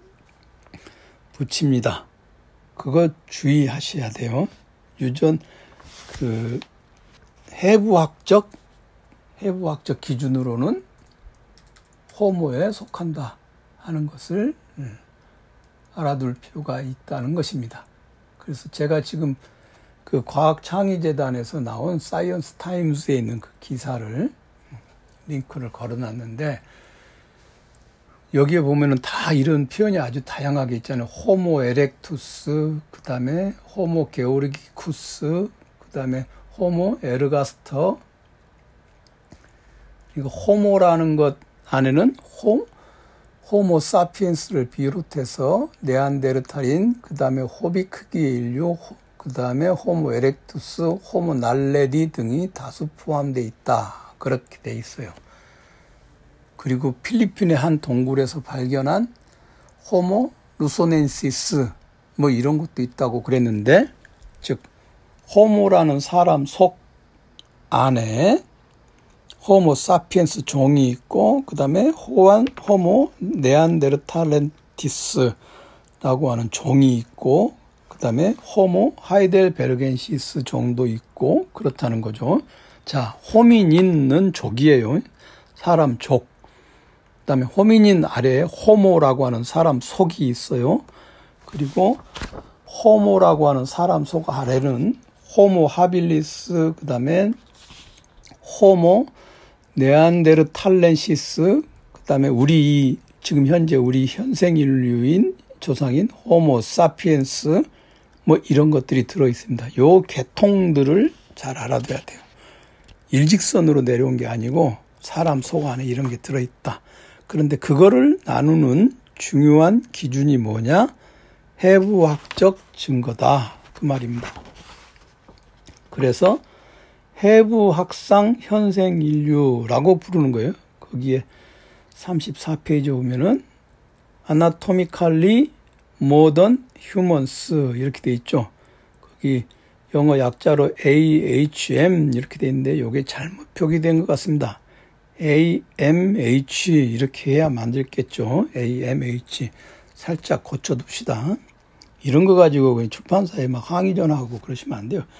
Speaker 1: 붙입니다. 그거 주의하셔야 돼요. 유전 그 해부학적 해부학적 기준으로는 호모에 속한다 하는 것을 음, 알아둘 필요가 있다는 것입니다. 그래서 제가 지금 그 과학창의재단에서 나온 사이언스 타임스에 있는 그 기사를 링크를 걸어놨는데 여기에 보면은 다 이런 표현이 아주 다양하게 있잖아요. 호모 에렉투스, 그 다음에 호모 게오르기쿠스, 그 다음에 호모 에르가스터. 이거 호모라는 것 안에는 호, 호모 사피엔스를 비롯해서 네안데르탈인, 그 다음에 호비 크기의 인류, 그 다음에 호모 에렉투스, 호모 날레디 등이 다수 포함되어 있다. 그렇게 돼 있어요. 그리고 필리핀의 한 동굴에서 발견한 호모 루소넨시스 뭐 이런 것도 있다고 그랬는데, 즉 호모라는 사람 속 안에 호모 사피엔스 종이 있고 그 다음에 호안 호모 네안데르탈렌티스라고 하는 종이 있고 그 다음에 호모 하이델베르겐시스 종도 있고 그렇다는 거죠. 자, 호미닌은 족이에요. 사람 족. 그 다음에 호미닌 아래에 호모라고 하는 사람 속이 있어요. 그리고 호모라고 하는 사람 속 아래는 호모 하빌리스, 그 다음에 호모 네안데르탈렌시스, 그 다음에 우리 지금 현재 우리 현생 인류인 조상인 호모 사피엔스 뭐 이런 것들이 들어 있습니다. 요 계통들을 잘 알아둬야 돼요. 일직선으로 내려온 게 아니고 사람 속 안에 이런 게 들어 있다. 그런데 그거를 나누는 중요한 기준이 뭐냐? 해부학적 증거다. 그 말입니다. 그래서 해부학상 현생 인류라고 부르는 거예요. 거기에 삼십사 페이지에 보면은 Anatomically Modern Humans 이렇게 돼 있죠. 거기 영어 약자로 에이 에이치 엠 이렇게 돼 있는데 이게 잘못 표기된 것 같습니다. 에이 엠 에이치 이렇게 해야 만들겠죠. 에이 엠 에이치. 살짝 고쳐둡시다. 이런 거 가지고 출판사에 막 항의 전화하고 그러시면 안 돼요.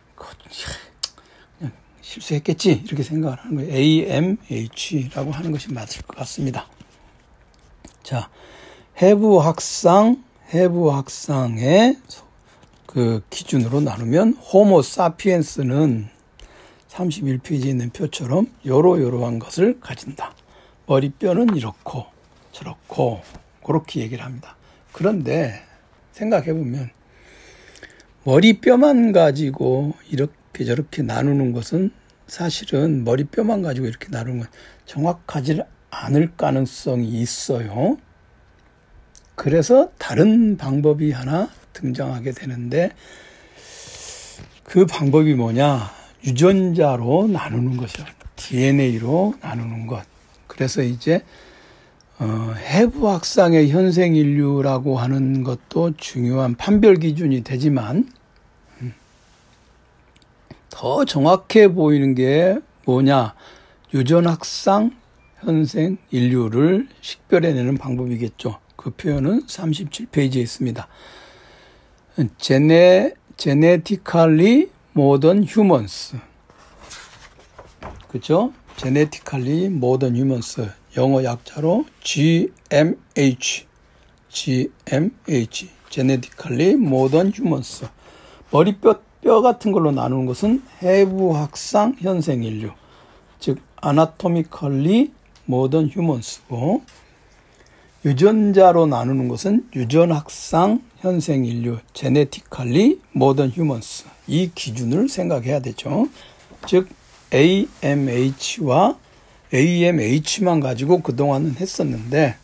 Speaker 1: 그냥 실수했겠지 이렇게 생각을 하는 거예요. 에이엠에이치라고 하는 것이 맞을 것 같습니다. 자, 해부 학상, 해부 학상의 그 기준으로 나누면 호모 사피엔스는 삼십일 페이지에 있는 표처럼 요러요러한 것을 가진다. 머리뼈는 이렇고 저렇고 그렇게 얘기를 합니다. 그런데 생각해보면 머리뼈만 가지고 이렇게 저렇게 나누는 것은 사실은 머리뼈만 가지고 이렇게 나누는 건 정확하지 않을 가능성이 있어요. 그래서 다른 방법이 하나 등장하게 되는데 그 방법이 뭐냐? 유전자로 나누는 것이요. 디엔에이로 나누는 것. 그래서 이제 어, 해부학상의 현생인류라고 하는 것도 중요한 판별 기준이 되지만 음, 더 정확해 보이는 게 뭐냐? 유전학상 현생인류를 식별해내는 방법이겠죠. 그 표현은 삼십칠 페이지에 있습니다. 제네, genetically modern humans. 그죠? genetically modern humans. 영어 약자로 지엠에이치. 지엠에이치. genetically modern humans. 머리뼈, 뼈 같은 걸로 나누는 것은 해부학상 현생인류. 즉, anatomically modern humans고, 유전자로 나누는 것은 유전학상 현생인류, genetically modern humans. 이 기준을 생각해야 되죠. 즉, 에이엠에이치와 에이엠에이치만 가지고 그동안은 했었는데,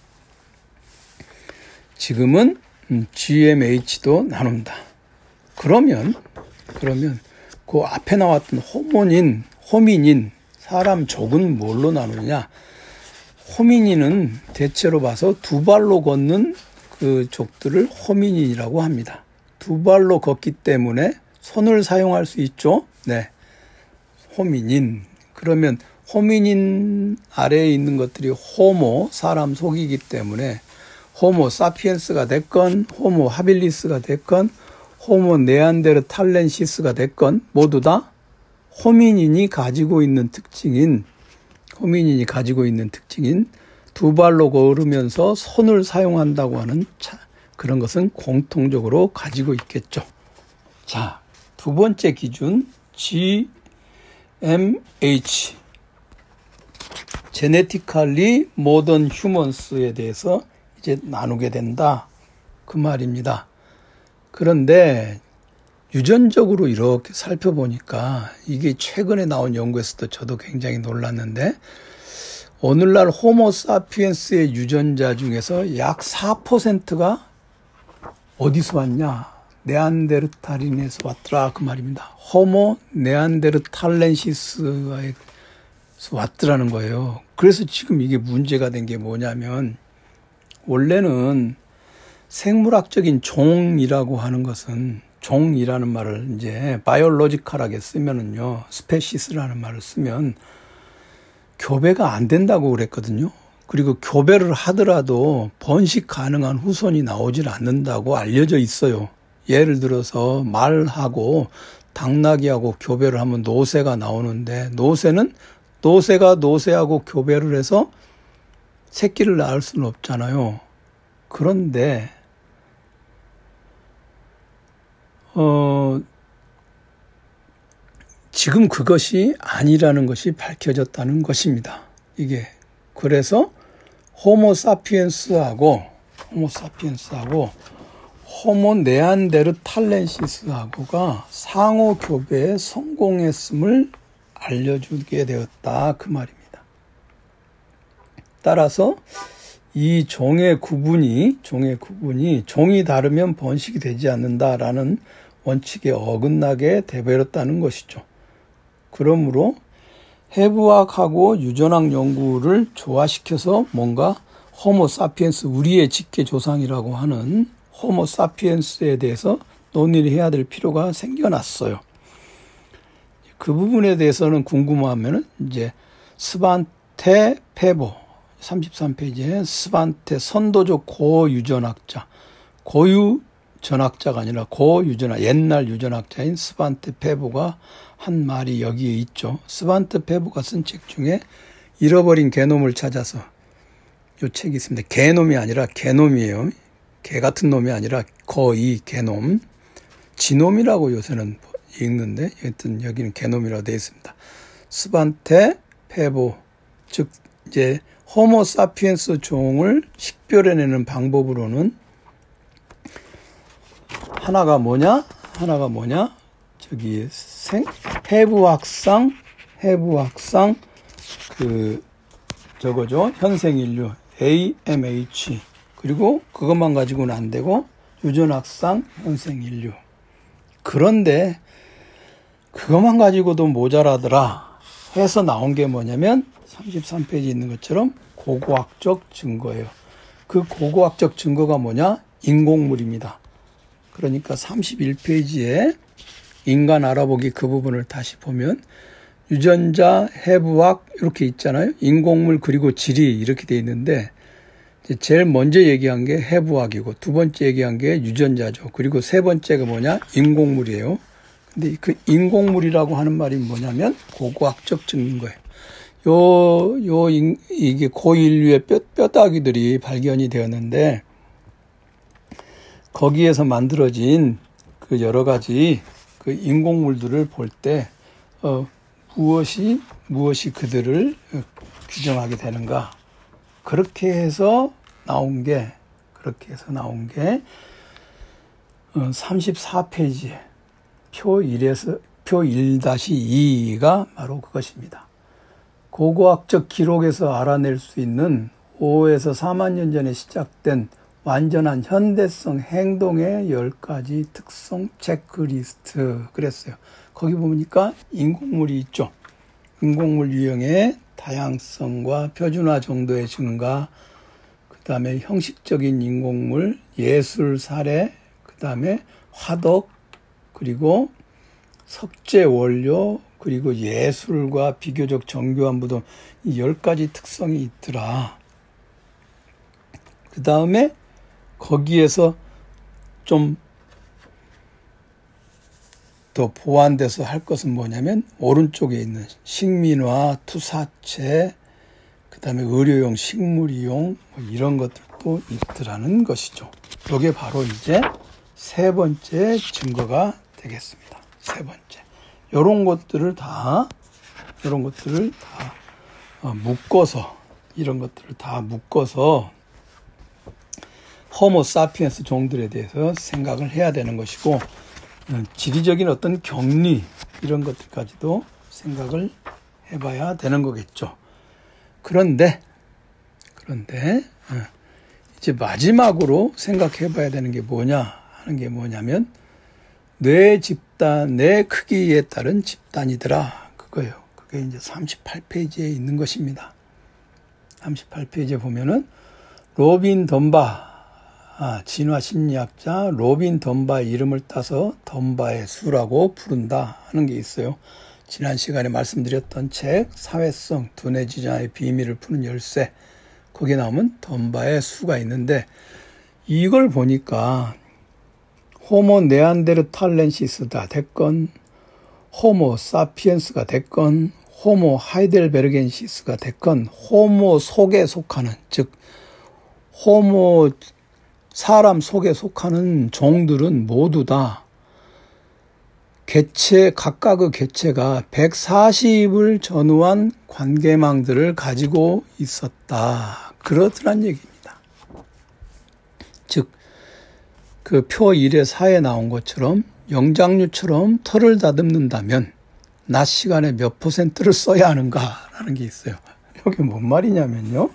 Speaker 1: 지금은 지엠에이치도 나눈다. 그러면, 그러면, 그 앞에 나왔던 호모닌, 호미닌, 사람 족은 뭘로 나누냐? 호미닌은 대체로 봐서 두 발로 걷는 그 족들을 호미닌이라고 합니다. 두 발로 걷기 때문에 손을 사용할 수 있죠. 네, 호미닌. 그러면 호미닌 아래에 있는 것들이 호모, 사람 속이기 때문에 호모 사피엔스가 됐건 호모 하빌리스가 됐건 호모 네안데르탈렌시스가 됐건 모두 다 호미닌이 가지고 있는 특징인 호미닌이 가지고 있는 특징인 두 발로 걸으면서 손을 사용한다고 하는 차, 그런 것은 공통적으로 가지고 있겠죠. 자, 두 번째 기준 지엠에이치 Genetically Modern Humans에 대해서 이제 나누게 된다. 그 말입니다. 그런데 유전적으로 이렇게 살펴보니까 이게 최근에 나온 연구에서도 저도 굉장히 놀랐는데 오늘날 호모사피엔스의 유전자 중에서 약 사 퍼센트가 어디서 왔냐? 네안데르탈인에서 왔더라 그 말입니다. 호모 네안데르탈렌시스에서 왔더라는 거예요. 그래서 지금 이게 문제가 된 게 뭐냐면 원래는 생물학적인 종이라고 하는 것은 종이라는 말을 이제 바이올로지컬하게 쓰면은요, 스페시스라는 말을 쓰면 교배가 안 된다고 그랬거든요. 그리고 교배를 하더라도 번식 가능한 후손이 나오질 않는다고 알려져 있어요. 예를 들어서 말하고 당나귀하고 교배를 하면 노새가 나오는데 노새는 노새가 노새하고 교배를 해서 새끼를 낳을 수는 없잖아요. 그런데 어, 지금 그것이 아니라는 것이 밝혀졌다는 것입니다. 이게. 그래서 호모사피엔스하고, 호모사피엔스하고, 호모 네안데르탈렌시스하고가 상호 교배에 성공했음을 알려주게 되었다. 그 말입니다. 따라서 이 종의 구분이, 종의 구분이 종이 다르면 번식이 되지 않는다라는 원칙에 어긋나게 돼버렸다는 것이죠. 그러므로 해부학하고 유전학 연구를 조화시켜서 뭔가 호모사피엔스, 우리의 직계 조상이라고 하는 호모사피엔스에 대해서 논의를 해야 될 필요가 생겨났어요. 그 부분에 대해서는 궁금하면은 이제 스반테 페보, 삼십삼 페이지에 스반테 선도적 고유전학자, 고유 전학자가 아니라 고유전학, 옛날 유전학자인 스반테 페보가 한 말이 여기에 있죠. 스반테 페보가 쓴 책 중에 잃어버린 게놈을 찾아서, 요 책이 있습니다. 게놈이 아니라 게놈이에요. 개 같은 놈이 아니라 거의 게놈. 지놈이라고 요새는 읽는데 여튼 여기는 게놈이라고 되어 있습니다. 스반테 페보, 즉 이제 호모 사피엔스 종을 식별해내는 방법으로는 하나가 뭐냐? 하나가 뭐냐? 저기 생 해부학상, 해부학상 그 저거죠. 현생인류 에이엠에이치. 그리고 그것만 가지고는 안 되고 유전학상, 현생인류. 그런데 그것만 가지고도 모자라더라 해서 나온 게 뭐냐면 삼십삼 페이지에 있는 것처럼 고고학적 증거예요. 그 고고학적 증거가 뭐냐? 인공물입니다. 그러니까 삼십일 페이지에 인간 알아보기 그 부분을 다시 보면 유전자, 해부학 이렇게 있잖아요. 인공물 그리고 지리 이렇게 돼 있는데 제일 먼저 얘기한 게 해부학이고 두 번째 얘기한 게 유전자죠. 그리고 세 번째가 뭐냐? 인공물이에요. 근데 그 인공물이라고 하는 말이 뭐냐면 고고학적 증거예요. 요, 요, 이게 고인류의 뼈, 뼈다귀들이 발견이 되었는데 거기에서 만들어진 그 여러 가지 그 인공물들을 볼 때, 어, 무엇이, 무엇이 그들을 규정하게 되는가. 그렇게 해서 나온 게, 그렇게 해서 나온 게, 어, 삼십사 페이지에 표 일에서, 표 일 이가 바로 그것입니다. 고고학적 기록에서 알아낼 수 있는 오에서 사만 년 전에 시작된 완전한 현대성 행동의 열 가지 특성 체크리스트 그랬어요. 거기 보니까 인공물이 있죠. 인공물 유형의 다양성과 표준화 정도의 증가, 그 다음에 형식적인 인공물, 예술 사례, 그 다음에 화덕, 그리고 석재 원료, 그리고 예술과 비교적 정교한 무덤, 이 열 가지 특성이 있더라. 그 다음에 거기에서 좀 더 보완돼서 할 것은 뭐냐면 오른쪽에 있는 식민화, 투사체, 그 다음에 의료용, 식물이용 뭐 이런 것들도 있더라는 것이죠. 이게 바로 이제 세 번째 증거가 되겠습니다. 세 번째. 이런 것들을 다, 이런 것들을 다 묶어서, 이런 것들을 다 묶어서 호모 사피엔스 종들에 대해서 생각을 해야 되는 것이고, 지리적인 어떤 격리, 이런 것들까지도 생각을 해봐야 되는 거겠죠. 그런데, 그런데, 이제 마지막으로 생각해 봐야 되는 게 뭐냐 하는 게 뭐냐면, 뇌 집단, 뇌 크기에 따른 집단이더라. 그거예요. 그게 이제 삼십팔 페이지에 있는 것입니다. 삼십팔 페이지에 보면은, 로빈 덤바, 아, 진화 심리학자 로빈 덤바의 이름을 따서 덤바의 수라고 부른다 하는 게 있어요. 지난 시간에 말씀드렸던 책, 사회성, 두뇌 지정의 비밀을 푸는 열쇠. 거기에 나오면 덤바의 수가 있는데, 이걸 보니까, 호모 네안데르탈렌시스가 됐건, 호모 사피엔스가 됐건, 호모 하이델베르겐시스가 됐건, 호모 속에 속하는, 즉 호모 사람 속에 속하는 종들은 모두 다 개체, 각각의 개체가 백사십을 전후한 관계망들을 가지고 있었다. 그렇더란 얘기입니다. 즉, 그 표 일의 사에 나온 것처럼 영장류처럼 털을 다듬는다면 낮 시간에 몇 퍼센트를 써야 하는가라는 게 있어요. 이게 뭔 말이냐면요.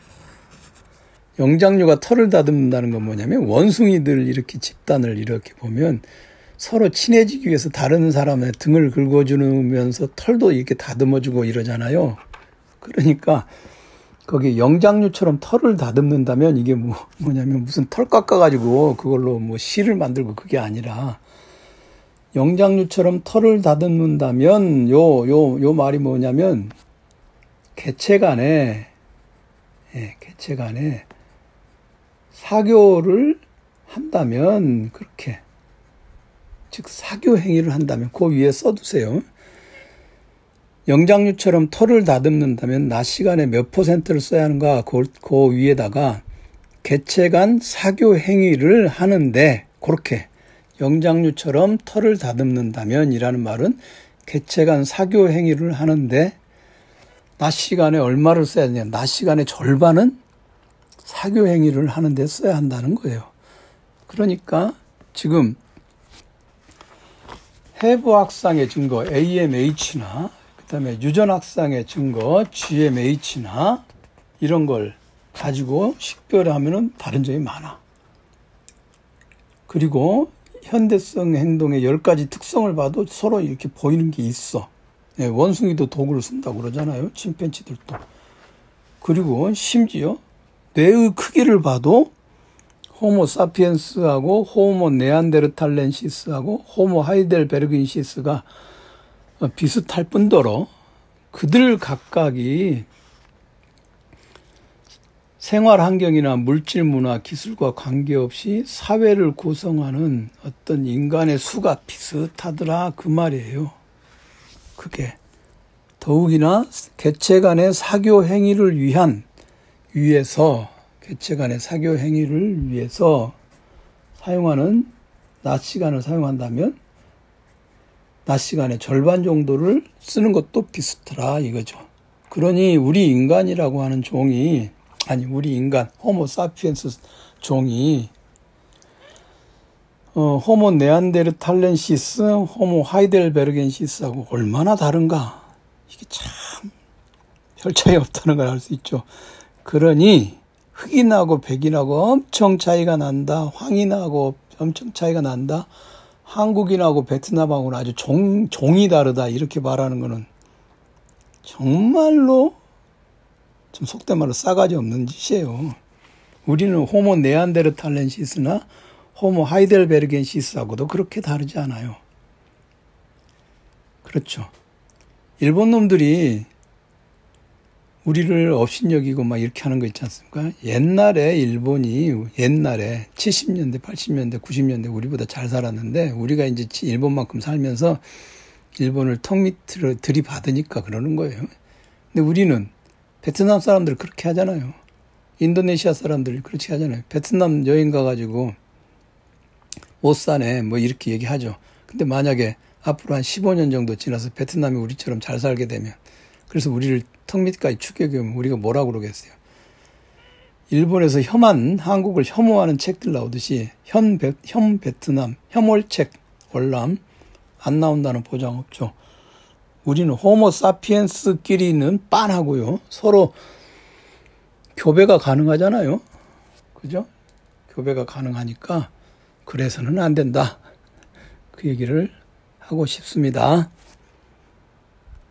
Speaker 1: 영장류가 털을 다듬는다는 건 뭐냐면 원숭이들 이렇게 집단을 이렇게 보면 서로 친해지기 위해서 다른 사람의 등을 긁어주면서 털도 이렇게 다듬어주고 이러잖아요. 그러니까 거기 영장류처럼 털을 다듬는다면 이게 뭐, 뭐냐면 무슨 털 깎아가지고 그걸로 뭐 실을 만들고 그게 아니라 영장류처럼 털을 다듬는다면 요, 요, 요 말이 뭐냐면 개체 간에 예, 개체 간에 사교를 한다면 그렇게 즉 사교 행위를 한다면 그 위에 써두세요. 영장류처럼 털을 다듬는다면 낮 시간에 몇 퍼센트를 써야 하는가 그, 그 위에다가 개체 간 사교 행위를 하는데 그렇게 영장류처럼 털을 다듬는다면 이라는 말은 개체 간 사교 행위를 하는데 낮 시간에 얼마를 써야 되냐. 낮 시간의 절반은 사교 행위를 하는데 써야 한다는 거예요. 그러니까 지금 해부학상의 증거 에이엠에이치나 그다음에 유전학상의 증거 지엠에이치나 이런 걸 가지고 식별하면은 다른 점이 많아. 그리고 현대성 행동의 열 가지 특성을 봐도 서로 이렇게 보이는 게 있어. 예, 원숭이도 도구를 쓴다고 그러잖아요. 침팬지들도. 그리고 심지어 뇌의 크기를 봐도 호모 사피엔스하고 호모 네안데르탈렌시스하고 호모 하이델베르겐시스가 비슷할 뿐더러 그들 각각이 생활 환경이나 물질 문화 기술과 관계없이 사회를 구성하는 어떤 인간의 수가 비슷하더라 그 말이에요. 그게 더욱이나 개체 간의 사교 행위를 위한 위해서 개체 간의 사교 행위를 위해서 사용하는 낮 시간을 사용한다면 낮 시간의 절반 정도를 쓰는 것도 비슷하라 이거죠. 그러니 우리 인간이라고 하는 종이 아니 우리 인간 호모 사피엔스 종이 어, 호모 네안데르탈렌시스, 호모 하이델베르겐시스하고 얼마나 다른가. 이게 참 별 차이 없다는 걸 알 수 있죠. 그러니 흑인하고 백인하고 엄청 차이가 난다. 황인하고 엄청 차이가 난다. 한국인하고 베트남하고는 아주 종, 종이 다르다. 이렇게 말하는 거는 정말로 좀 속된 말로 싸가지 없는 짓이에요. 우리는 호모 네안데르탈렌시스나 호모 하이델베르겐시스하고도 그렇게 다르지 않아요. 그렇죠. 일본 놈들이 우리를 업신여기고 막 이렇게 하는 거 있지 않습니까? 옛날에 일본이 옛날에 칠십 년대, 팔십 년대, 구십 년대 우리보다 잘 살았는데 우리가 이제 일본만큼 살면서 일본을 턱 밑으로 들이받으니까 그러는 거예요. 근데 우리는 베트남 사람들 그렇게 하잖아요. 인도네시아 사람들 그렇게 하잖아요. 베트남 여행 가가지고 못 사네 뭐 이렇게 얘기하죠. 근데 만약에 앞으로 한 십오 년 정도 지나서 베트남이 우리처럼 잘 살게 되면 그래서 우리를 턱 밑까지 추격하면 우리가 뭐라고 그러겠어요. 일본에서 혐한 한국을 혐오하는 책들 나오듯이 현, 베, 현 베트남 혐오책 월남 안 나온다는 보장 없죠. 우리는 호모 사피엔스끼리는 빤하고요. 서로 교배가 가능하잖아요. 그죠? 교배가 가능하니까 그래서는 안 된다. 그 얘기를 하고 싶습니다.